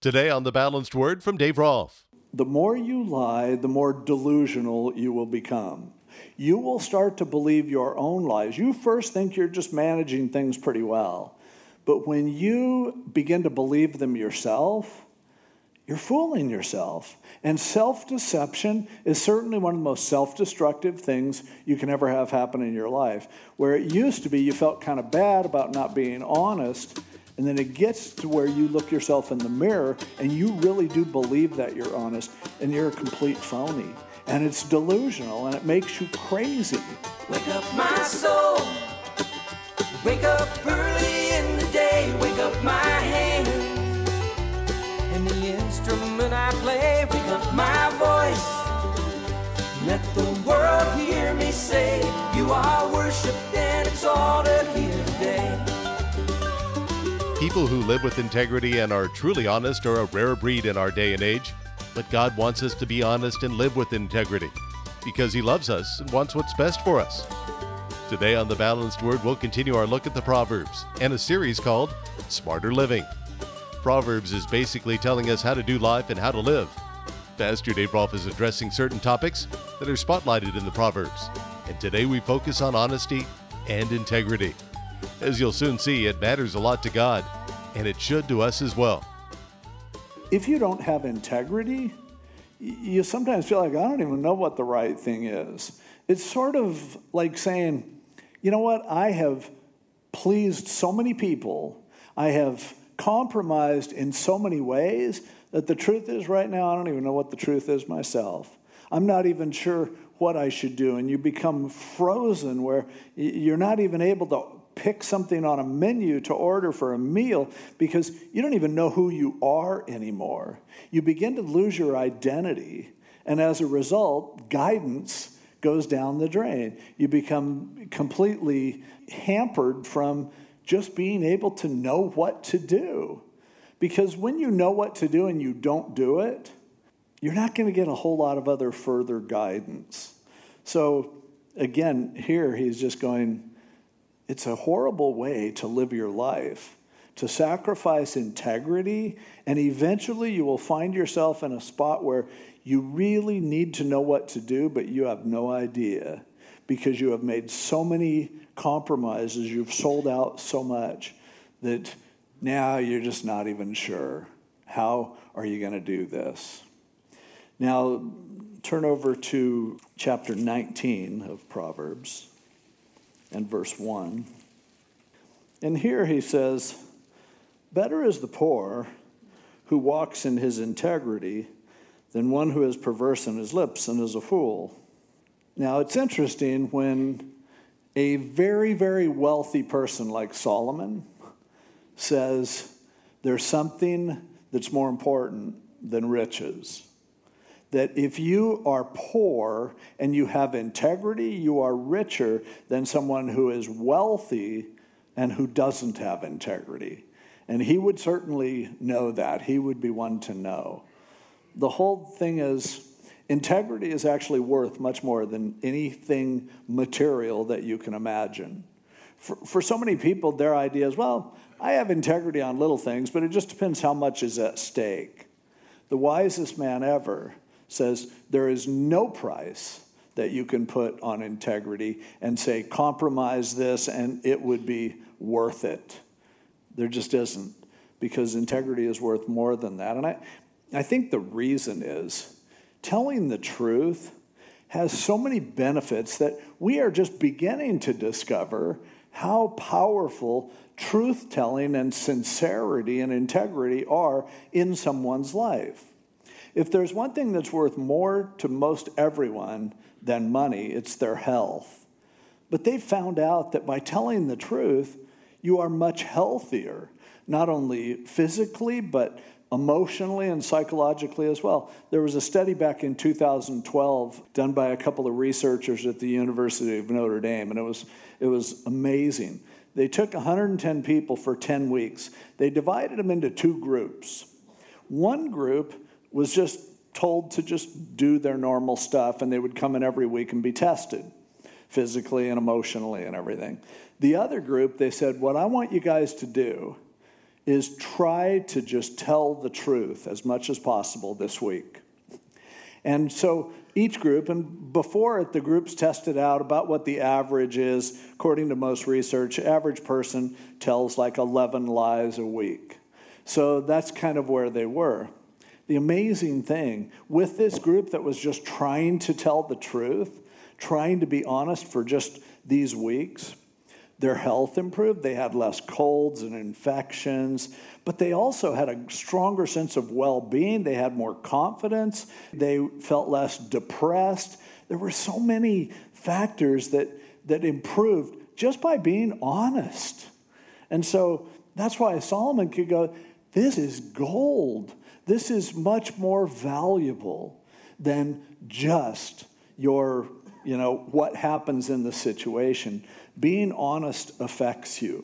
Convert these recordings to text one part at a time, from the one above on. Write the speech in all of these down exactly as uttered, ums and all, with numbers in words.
Today on The Balanced Word from Dave Rolfe. The more you lie, the more delusional you will become. You will start to believe your own lies. You first think you're just managing things pretty well. But when you begin to believe them yourself, you're fooling yourself. And self-deception is certainly one of the most self-destructive things you can ever have happen in your life. Where it used to be you felt kind of bad about not being honest, and then it gets to where you look yourself in the mirror and you really do believe that you're honest and you're a complete phony. And it's delusional and it makes you crazy. Wake up my soul. Wake up early in the day. Wake up my hands. And the instrument I play. Wake up my voice. Let the world hear me say, you are worshipped and exalted here today. People who live with integrity and are truly honest are a rare breed in our day and age. But God wants us to be honest and live with integrity because He loves us and wants what's best for us. Today on The Balanced Word, we'll continue our look at the Proverbs and a series called Smarter Living. Proverbs is basically telling us how to do life and how to live. Pastor Dave Rolfe is addressing certain topics that are spotlighted in the Proverbs. And today we focus on honesty and integrity. As you'll soon see, it matters a lot to God, and it should to us as well. If you don't have integrity, you sometimes feel like, I don't even know what the right thing is. It's sort of like saying, you know what, I have pleased so many people, I have compromised in so many ways, that the truth is right now, I don't even know what the truth is myself. I'm not even sure what I should do. And you become frozen where you're not even able to pick something on a menu to order for a meal because you don't even know who you are anymore. You begin to lose your identity, and as a result, guidance goes down the drain. You become completely hampered from just being able to know what to do. Because when you know what to do and you don't do it, you're not going to get a whole lot of other further guidance. So again, here he's just going, it's a horrible way to live your life, to sacrifice integrity, and eventually you will find yourself in a spot where you really need to know what to do, but you have no idea because you have made so many compromises, you've sold out so much that now you're just not even sure. How are you going to do this? Now, turn over to chapter nineteen of Proverbs. And verse one. And here he says, better is the poor who walks in his integrity than one who is perverse in his lips and is a fool. Now, it's interesting when a very, very wealthy person like Solomon says there's something that's more important than riches. That if you are poor and you have integrity, you are richer than someone who is wealthy and who doesn't have integrity. And he would certainly know that. He would be one to know. The whole thing is, integrity is actually worth much more than anything material that you can imagine. For, for so many people, their idea is, well, I have integrity on little things, but it just depends how much is at stake. The wisest man ever says there is no price that you can put on integrity and say, compromise this and it would be worth it. There just isn't, because integrity is worth more than that. And I, I think the reason is telling the truth has so many benefits that we are just beginning to discover how powerful truth-telling and sincerity and integrity are in someone's life. If there's one thing that's worth more to most everyone than money, it's their health. But they've found out that by telling the truth, you are much healthier, not only physically, but emotionally and psychologically as well. There was a study back in two thousand twelve done by a couple of researchers at the University of Notre Dame, and it was it was amazing. They took one hundred ten people for ten weeks. They divided them into two groups. One group was just told to just do their normal stuff, and they would come in every week and be tested physically and emotionally and everything. The other group, they said, what I want you guys to do is try to just tell the truth as much as possible this week. And so each group, and before it, the groups tested out about what the average is. According to most research, average person tells like eleven lies a week. So that's kind of where they were. The amazing thing with this group that was just trying to tell the truth, trying to be honest for just these weeks, their health improved. They had less colds and infections, but they also had a stronger sense of well-being. They had more confidence. They felt less depressed. There were so many factors that, that improved just by being honest. And so that's why Solomon could go, this is gold. This is much more valuable than just your, you know, what happens in the situation. Being honest affects you.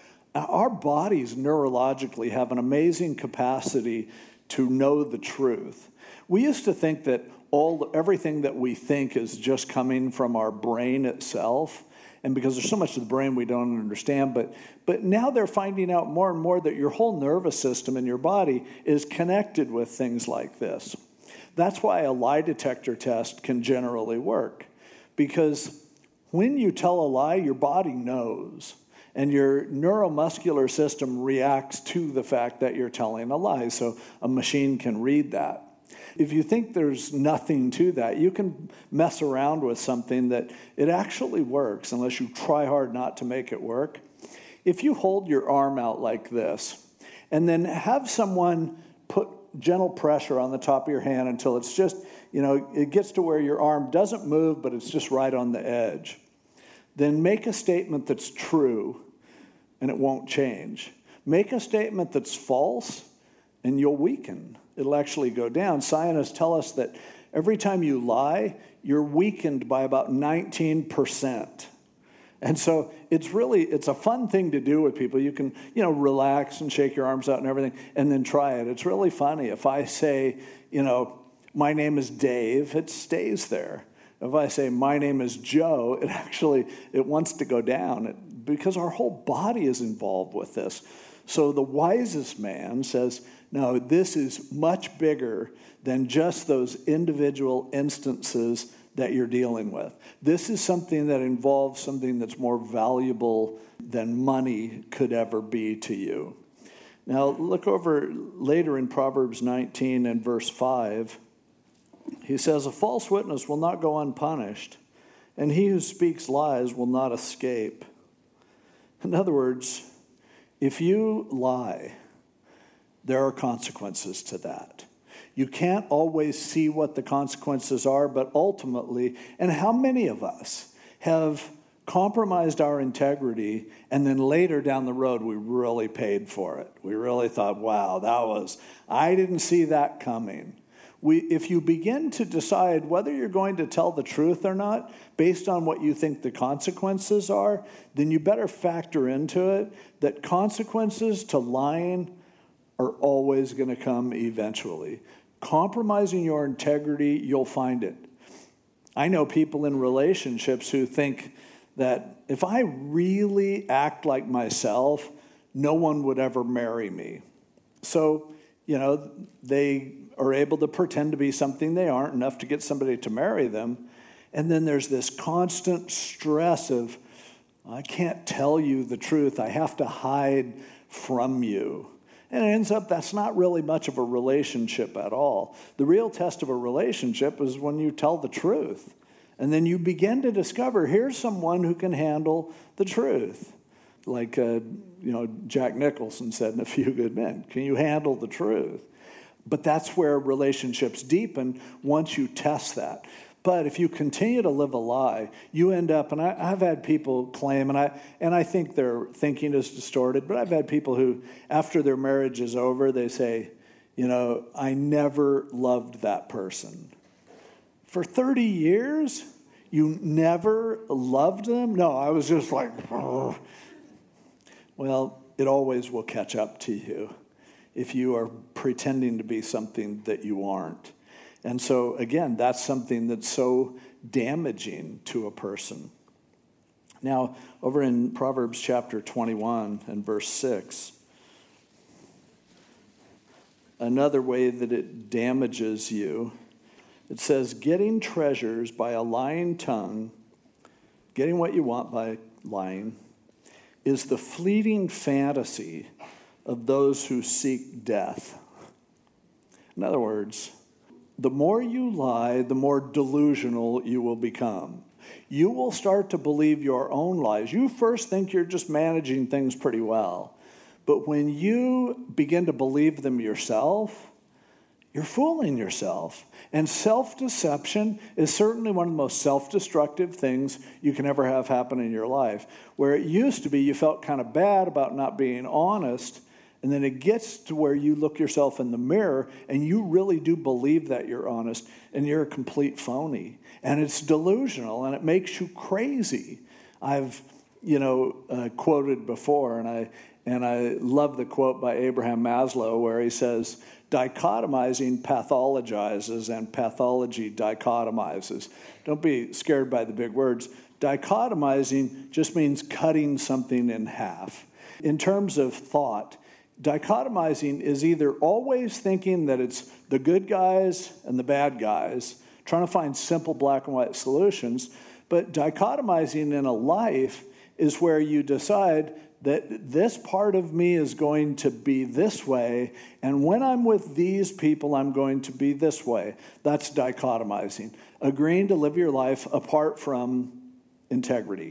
Our bodies neurologically have an amazing capacity to know the truth. We used to think that all everything that we think is just coming from our brain itself. And because there's so much of the brain we don't understand, but, but now they're finding out more and more that your whole nervous system in your body is connected with things like this. That's why a lie detector test can generally work. Because when you tell a lie, your body knows, and your neuromuscular system reacts to the fact that you're telling a lie, so a machine can read that. If you think there's nothing to that, you can mess around with something that it actually works, unless you try hard not to make it work. If you hold your arm out like this, and then have someone put gentle pressure on the top of your hand until it's just, you know, it gets to where your arm doesn't move, but it's just right on the edge. Then make a statement that's true, and it won't change. Make a statement that's false, and you'll weaken. It'll actually go down. Scientists tell us that every time you lie, you're weakened by about nineteen percent. And so it's really, it's a fun thing to do with people. You can, you know, relax and shake your arms out and everything, and then try it. It's really funny. If I say, you know, my name is Dave, it stays there. If I say, my name is Joe, it actually, it wants to go down it, because our whole body is involved with this. So the wisest man says, no, this is much bigger than just those individual instances that you're dealing with. This is something that involves something that's more valuable than money could ever be to you. Now, look over later in Proverbs nineteen and verse five. He says, a false witness will not go unpunished, and he who speaks lies will not escape. In other words, if you lie, there are consequences to that. You can't always see what the consequences are, but ultimately, and how many of us have compromised our integrity, and then later down the road, we really paid for it. We really thought, wow, that was, I didn't see that coming. We, if you begin to decide whether you're going to tell the truth or not based on what you think the consequences are, then you better factor into it that consequences to lying are always going to come eventually. Compromising your integrity, you'll find it. I know people in relationships who think that if I really act like myself, no one would ever marry me. So, you know, they are able to pretend to be something they aren't, enough to get somebody to marry them. And then there's this constant stress of, I can't tell you the truth. I have to hide from you. And it ends up that's not really much of a relationship at all. The real test of a relationship is when you tell the truth. And then you begin to discover, here's someone who can handle the truth. Like, uh, you know, Jack Nicholson said in A Few Good Men, can you handle the truth? But that's where relationships deepen once you test that. But if you continue to live a lie, you end up, and I, I've had people claim, and I and I think their thinking is distorted, but I've had people who, after their marriage is over, they say, you know, I never loved that person. For thirty years, you never loved them? No, I was just like, oh. Well, it always will catch up to you if you are pretending to be something that you aren't. And so, again, that's something that's so damaging to a person. Now, over in Proverbs chapter twenty-one and verse six, another way that it damages you. It says, getting treasures by a lying tongue, getting what you want by lying, is the fleeting fantasy of those who seek death. In other words, the more you lie, the more delusional you will become. You will start to believe your own lies. You first think you're just managing things pretty well. But when you begin to believe them yourself, you're fooling yourself. And self-deception is certainly one of the most self-destructive things you can ever have happen in your life. Where it used to be you felt kind of bad about not being honest, and then it gets to where you look yourself in the mirror and you really do believe that you're honest and you're a complete phony. And it's delusional and it makes you crazy. I've, you know, uh, quoted before, and I and I love the quote by Abraham Maslow where he says, dichotomizing pathologizes and pathology dichotomizes. Don't be scared by the big words. Dichotomizing just means cutting something in half. In terms of thought, dichotomizing is either always thinking that it's the good guys and the bad guys, trying to find simple black and white solutions, but dichotomizing in a life is where you decide that this part of me is going to be this way, and when I'm with these people, I'm going to be this way. That's dichotomizing. Agreeing to live your life apart from integrity.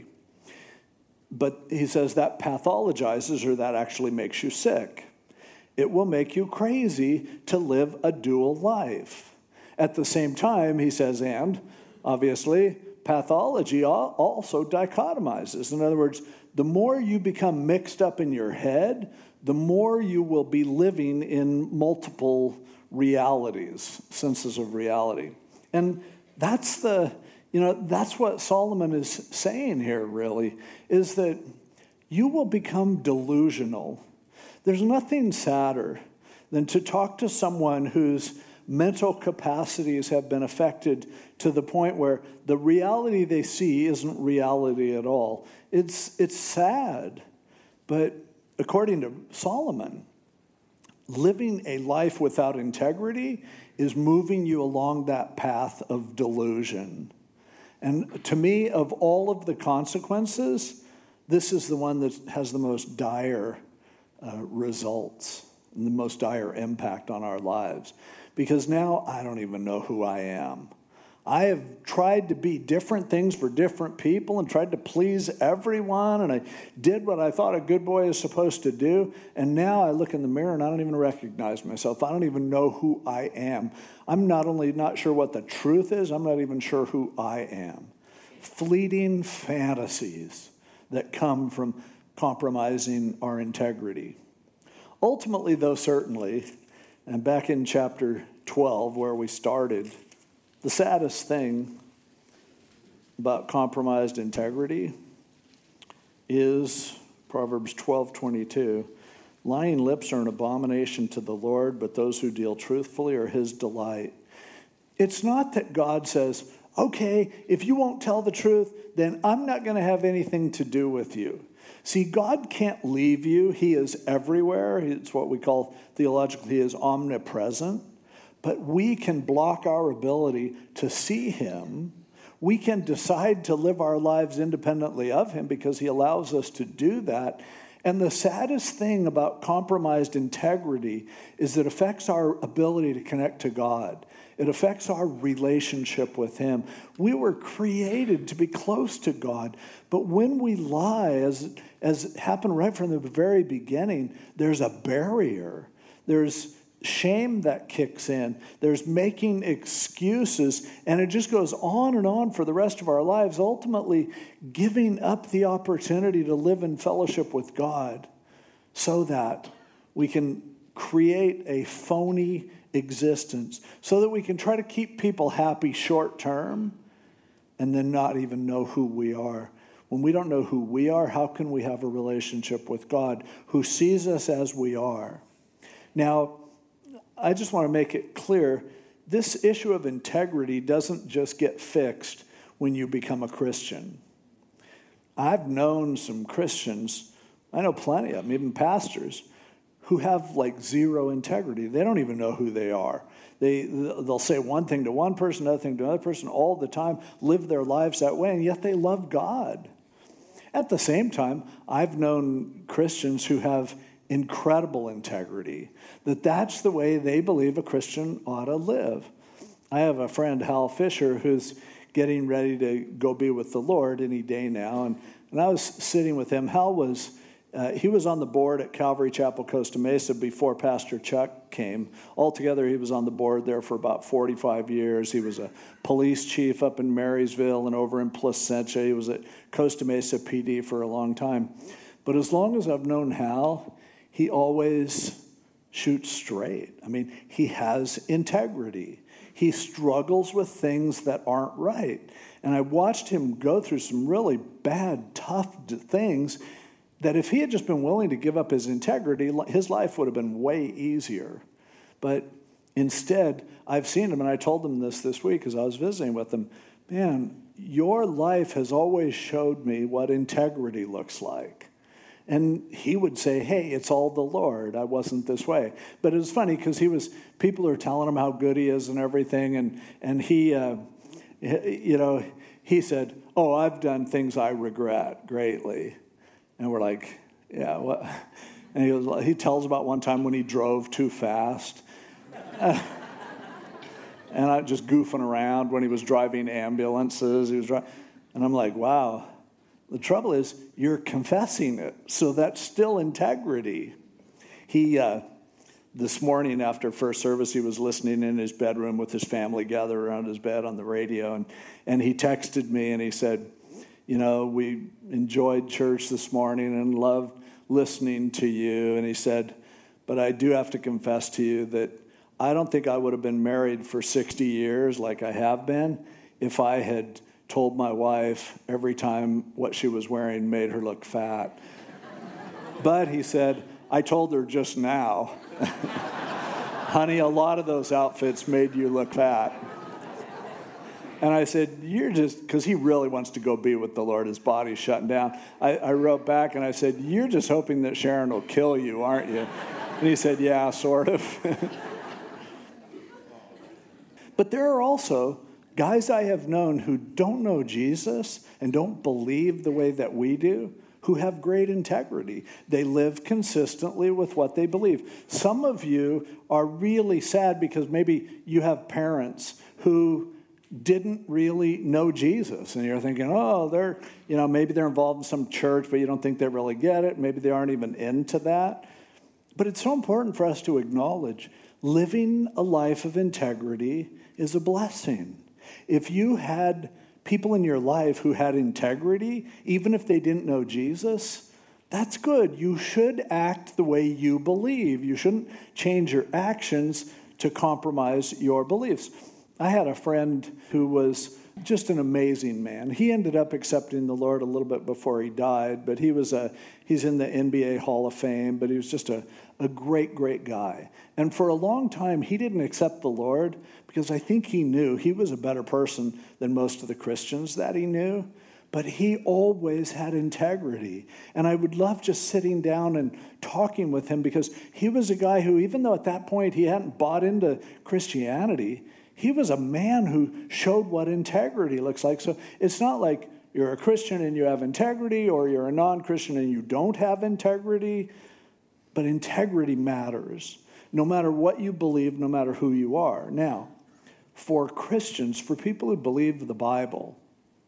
But he says that pathologizes, or that actually makes you sick. It will make you crazy to live a dual life. At the same time, he says, and obviously, pathology also dichotomizes. In other words, the more you become mixed up in your head, the more you will be living in multiple realities, senses of reality. And that's the, you know, that's what Solomon is saying here, really, is that you will become delusional. There's nothing sadder than to talk to someone whose mental capacities have been affected to the point where the reality they see isn't reality at all. It's, it's sad, but according to Solomon, living a life without integrity is moving you along that path of delusion. And to me, of all of the consequences, this is the one that has the most dire uh, results and the most dire impact on our lives. Because now I don't even know who I am. I have tried to be different things for different people and tried to please everyone, and I did what I thought a good boy is supposed to do, and now I look in the mirror and I don't even recognize myself. I don't even know who I am. I'm not only not sure what the truth is, I'm not even sure who I am. Fleeting fantasies that come from compromising our integrity. Ultimately, though, certainly, and back in chapter twelve where we started, the saddest thing about compromised integrity is Proverbs twelve twenty-two. Lying lips are an abomination to the Lord, but those who deal truthfully are his delight. It's not that God says, okay, if you won't tell the truth, then I'm not going to have anything to do with you. See, God can't leave you. He is everywhere. It's what we call theologically, he is omnipresent. But we can block our ability to see him. We can decide to live our lives independently of him because he allows us to do that. And the saddest thing about compromised integrity is it affects our ability to connect to God. It affects our relationship with him. We were created to be close to God. But when we lie, as, as happened right from the very beginning, there's a barrier. There's shame that kicks in. There's making excuses. And it just goes on and on for the rest of our lives, ultimately giving up the opportunity to live in fellowship with God so that we can create a phony existence, so that we can try to keep people happy short term and then not even know who we are. When we don't know who we are, how can we have a relationship with God who sees us as we are? Now, I just want to make it clear, this issue of integrity doesn't just get fixed when you become a Christian. I've known some Christians, I know plenty of them, even pastors, who have like zero integrity. They don't even know who they are. They, they'll say one thing to one person, another thing to another person all the time, live their lives that way, and yet they love God. At the same time, I've known Christians who have incredible integrity, that that's the way they believe a Christian ought to live. I have a friend, Hal Fisher, who's getting ready to go be with the Lord any day now, and, and I was sitting with him. Hal was... Uh, he was on the board at Calvary Chapel, Costa Mesa before Pastor Chuck came. Altogether, he was on the board there for about forty-five years. He was a police chief up in Marysville and over in Placentia. He was at Costa Mesa P D for a long time. But as long as I've known Hal, he always shoots straight. I mean, he has integrity. He struggles with things that aren't right. And I watched him go through some really bad, tough things that if he had just been willing to give up his integrity, his life would have been way easier. But instead, I've seen him, and I told him this this week as I was visiting with him, man, your life has always showed me what integrity looks like. And he would say, hey, it's all the Lord. I wasn't this way. But it was funny because he was, people are telling him how good he is and everything, and, and he, uh, you know, he said, oh, I've done things I regret greatly. And we're like, yeah, what? And he, was, he tells about one time when he drove too fast. Uh, and I just goofing around when he was driving ambulances. He was driving, and I'm like, wow. The trouble is, you're confessing it, so that's still integrity. He, uh, this morning after first service, he was listening in his bedroom with his family gathered around his bed on the radio, and, and he texted me and he said, you know, we enjoyed church this morning and loved listening to you. And he said, but I do have to confess to you that I don't think I would have been married for sixty years like I have been if I had told my wife every time what she was wearing made her look fat. But he said, I told her just now, honey, a lot of those outfits made you look fat. And I said, you're just, because he really wants to go be with the Lord. His body's shutting down. I, I wrote back and I said, you're just hoping that Sharon will kill you, aren't you? And he said, yeah, sort of. But there are also guys I have known who don't know Jesus and don't believe the way that we do, who have great integrity. They live consistently with what they believe. Some of you are really sad because maybe you have parents who didn't really know Jesus. And you're thinking, oh, they're, you know, maybe they're involved in some church, but you don't think they really get it. Maybe they aren't even into that. But it's so important for us to acknowledge living a life of integrity is a blessing. If you had people in your life who had integrity, even if they didn't know Jesus, that's good. You should act the way you believe. You shouldn't change your actions to compromise your beliefs. I had a friend who was just an amazing man. He ended up accepting the Lord a little bit before he died, but he was a he's in the N B A Hall of Fame, but he was just a, a great, great guy. And for a long time, he didn't accept the Lord because I think he knew he was a better person than most of the Christians that he knew. But he always had integrity. And I would love just sitting down and talking with him because he was a guy who, even though at that point he hadn't bought into Christianity, he was a man who showed what integrity looks like. So it's not like you're a Christian and you have integrity, or you're a non-Christian and you don't have integrity. But integrity matters, no matter what you believe, no matter who you are. Now, for Christians, for people who believe the Bible,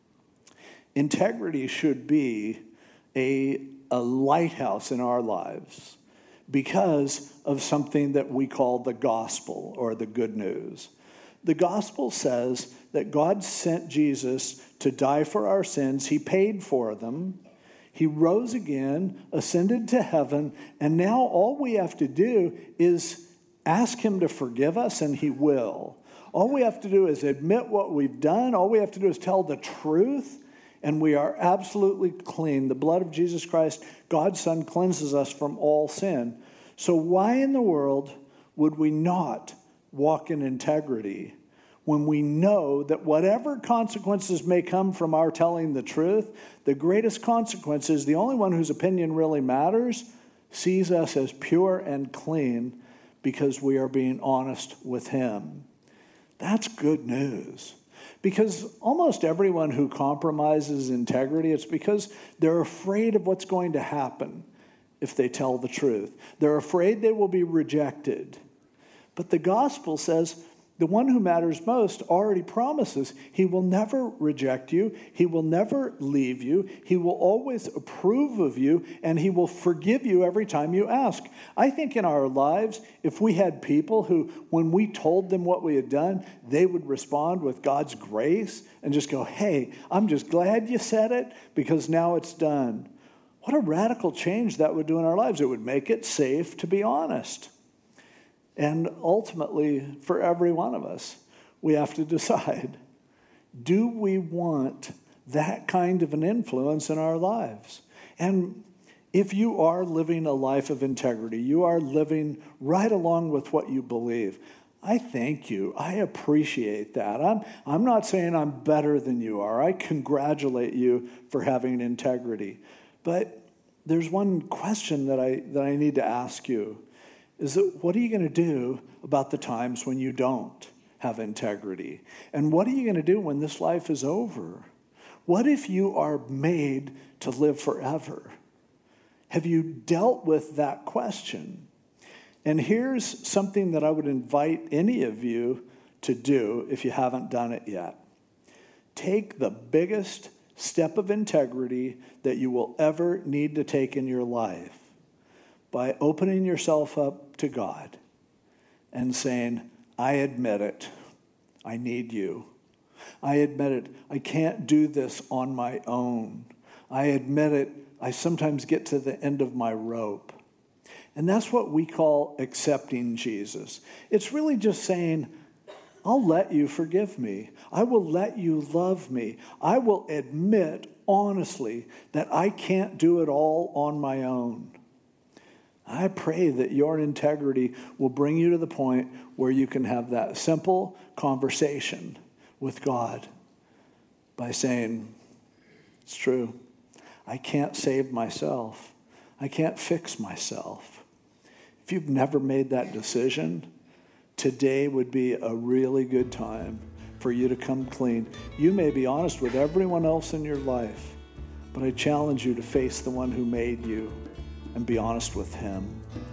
integrity should be a, a lighthouse in our lives because of something that we call the gospel or the good news. The gospel says that God sent Jesus to die for our sins. He paid for them. He rose again, ascended to heaven, and now all we have to do is ask him to forgive us, and he will. All we have to do is admit what we've done. All we have to do is tell the truth, and we are absolutely clean. The blood of Jesus Christ, God's Son, cleanses us from all sin. So why in the world would we not walk in integrity when we know that whatever consequences may come from our telling the truth, the greatest consequence is the only one whose opinion really matters, sees us as pure and clean because we are being honest with him. That's good news. Because almost everyone who compromises integrity, it's because they're afraid of what's going to happen if they tell the truth. They're afraid they will be rejected. But the gospel says the one who matters most already promises he will never reject you, he will never leave you, he will always approve of you, and he will forgive you every time you ask. I think in our lives, if we had people who, when we told them what we had done, they would respond with God's grace and just go, hey, I'm just glad you said it because now it's done. What a radical change that would do in our lives. It would make it safe to be honest. And ultimately, for every one of us, we have to decide, do we want that kind of an influence in our lives? And if you are living a life of integrity, you are living right along with what you believe, I thank you. I appreciate that. I'm, I'm not saying I'm better than you are. I congratulate you for having integrity. But there's one question that I, that I need to ask you. Is that what are you going to do about the times when you don't have integrity? And what are you going to do when this life is over? What if you are made to live forever? Have you dealt with that question? And here's something that I would invite any of you to do if you haven't done it yet. Take the biggest step of integrity that you will ever need to take in your life by opening yourself up to God and saying, I admit it, I need you. I admit it, I can't do this on my own. I admit it, I sometimes get to the end of my rope. And that's what we call accepting Jesus. It's really just saying, I'll let you forgive me. I will let you love me. I will admit honestly that I can't do it all on my own. I pray that your integrity will bring you to the point where you can have that simple conversation with God by saying, it's true, I can't save myself. I can't fix myself. If you've never made that decision, today would be a really good time for you to come clean. You may be honest with everyone else in your life, but I challenge you to face the one who made you and be honest with him.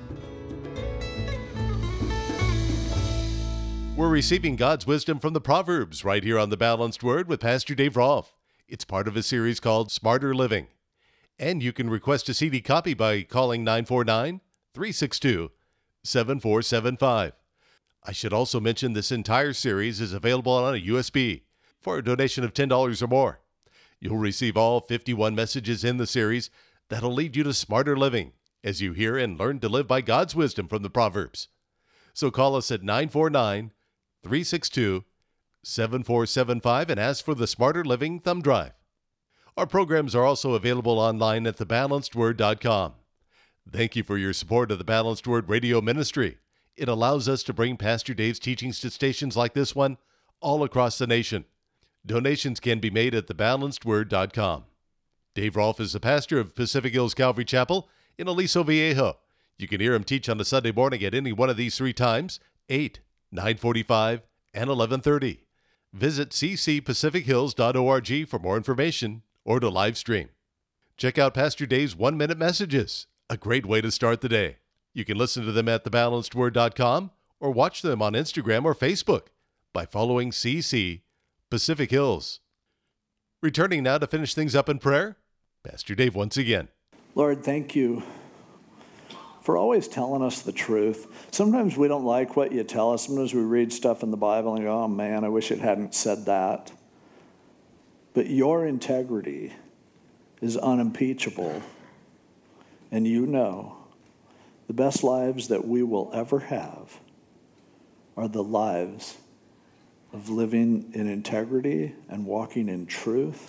We're receiving God's wisdom from the Proverbs right here on The Balanced Word with Pastor Dave Rolfe. It's part of a series called Smarter Living. And you can request a C D copy by calling nine four nine, three six two, seven four seven five. I should also mention this entire series is available on a U S B for a donation of ten dollars or more. You'll receive all fifty-one messages in the series that'll lead you to smarter living as you hear and learn to live by God's wisdom from the Proverbs. So call us at nine four nine, three six two, seven four seven five and ask for the Smarter Living Thumb Drive. Our programs are also available online at the balanced word dot com. Thank you for your support of the Balanced Word Radio Ministry. It allows us to bring Pastor Dave's teachings to stations like this one all across the nation. Donations can be made at the balanced word dot com. Dave Rolfe is the pastor of Pacific Hills Calvary Chapel in Aliso Viejo. You can hear him teach on a Sunday morning at any one of these three times, eight, nine forty-five, and eleven thirty. Visit c c pacific hills dot org for more information or to live stream. Check out Pastor Dave's one-minute messages, a great way to start the day. You can listen to them at the balanced word dot com or watch them on Instagram or Facebook by following C C Pacific Hills. Returning now to finish things up in prayer, Pastor Dave once again. Lord, thank you for always telling us the truth. Sometimes we don't like what you tell us. Sometimes we read stuff in the Bible and go, oh man, I wish it hadn't said that. But your integrity is unimpeachable. And you know the best lives that we will ever have are the lives of living in integrity and walking in truth.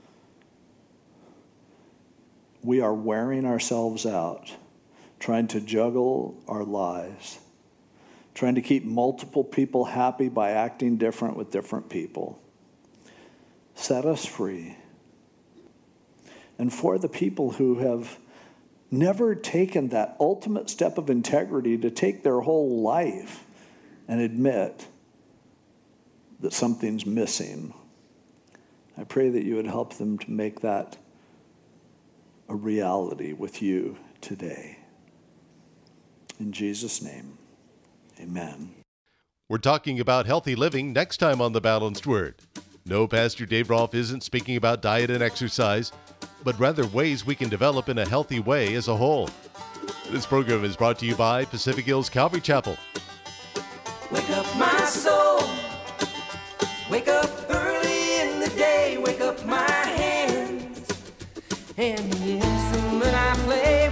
We are wearing ourselves out, trying to juggle our lives, trying to keep multiple people happy by acting different with different people. Set us free. And for the people who have never taken that ultimate step of integrity to take their whole life and admit that something's missing. I pray that you would help them to make that a reality with you today. In Jesus' name, amen. We're talking about healthy living next time on The Balanced Word. No, Pastor Dave Rolfe isn't speaking about diet and exercise, but rather ways we can develop in a healthy way as a whole. This program is brought to you by Pacific Hills Calvary Chapel. Wake up my soul, wake up early in the day, wake up my hands, and the instrument I play